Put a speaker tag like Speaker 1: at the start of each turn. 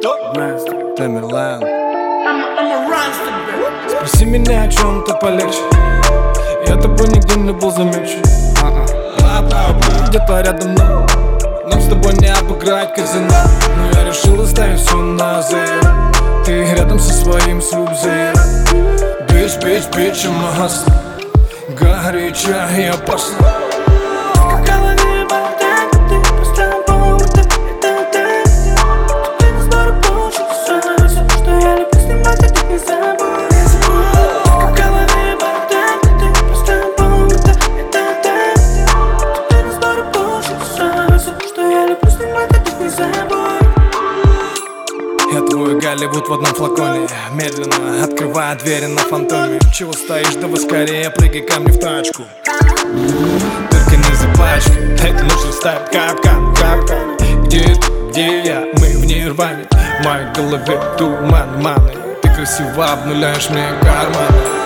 Speaker 1: Тамерлан. Спроси меня о чем-то полегче, я тобой нигде не был замечен. Где-то рядом, но нам с тобой не обыграть казино. Но я решил оставить все на заир. Ты рядом со своим слюбзеем. Bitch, bitch, bitch, I'm a hustler. Горяча и опасна. Я твой Голливуд в одном флаконе. Медленно открывая двери на фантоме. Чего стоишь, давай скорее прыгай ко мне в тачку. Только не запачкай, эта ночь растает капкан, капкан. Где ты, где я, мы в нирване. В моей голове туман, маны. Ты красиво обнуляешь мне карманы.